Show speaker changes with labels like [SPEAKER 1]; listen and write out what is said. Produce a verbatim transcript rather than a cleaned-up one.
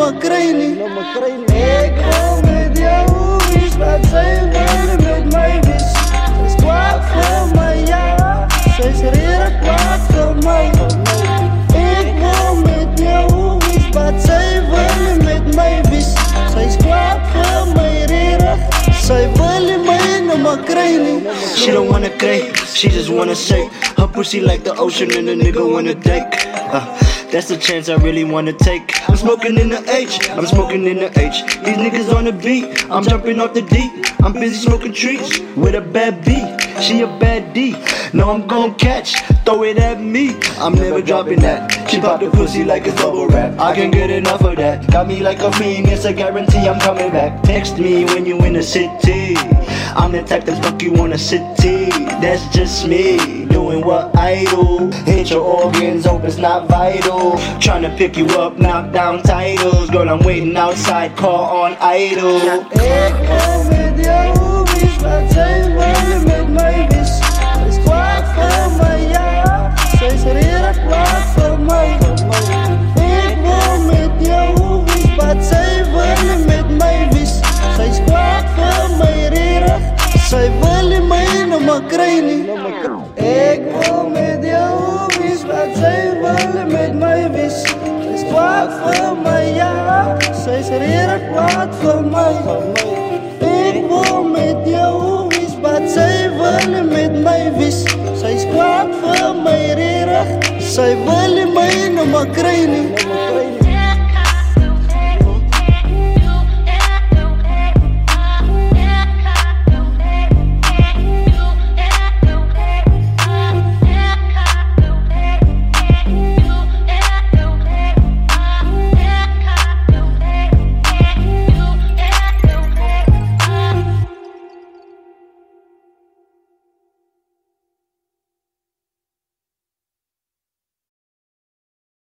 [SPEAKER 1] maar kry nie. Ek wil met jou wees, wat sy wil met my wees. Sy's kwaad vir my, ja, sy's redig kwaad vir my. Ek wil met jou wees, wat sy wil met my wees. Sy's kwaad vir my, redig, sy wil my nou maar kry nie.
[SPEAKER 2] She don't wanna cry, she just wanna say her pussy like the ocean and a nigga wanna take. uh, That's the chance I really wanna take. I'm smoking in the H, I'm smoking in the H. These niggas on the beat, I'm jumping off the D. I'm busy smoking trees with a bad B. She a bad D, no I'm gon' catch, throw it at me. I'm never dropping that. She pop the pussy like it's bubble wrap. I can't get enough of that. Got me like a fiend, it's a guarantee I'm coming back. Text me when you in the city. I'm the type that fuck you on a city. That's just me, doing what I do. Hit your organs, hope it's not vital. Tryna pick you up, knock down titles. Girl, I'm waiting outside, call on idle.
[SPEAKER 1] Ek wil met jou wees, wat sy wil met my wees. Sy's kwaad vir my, ja, sy's redig kwaad vir my. Ek wil met jou wees, wat sy wil met my wees. Sy's kwaad vir my, redig, sy wil my nou maar kry nie. Ek wil met jou wees, wat sy wil met my wees. Sy's kwaad vir my, ja, sy's redig kwaad vir my. Ek wil met jou wees, wat sy wil met my wees. Sy's kwaad vir my, redig, sy wil my nou maar kry nie.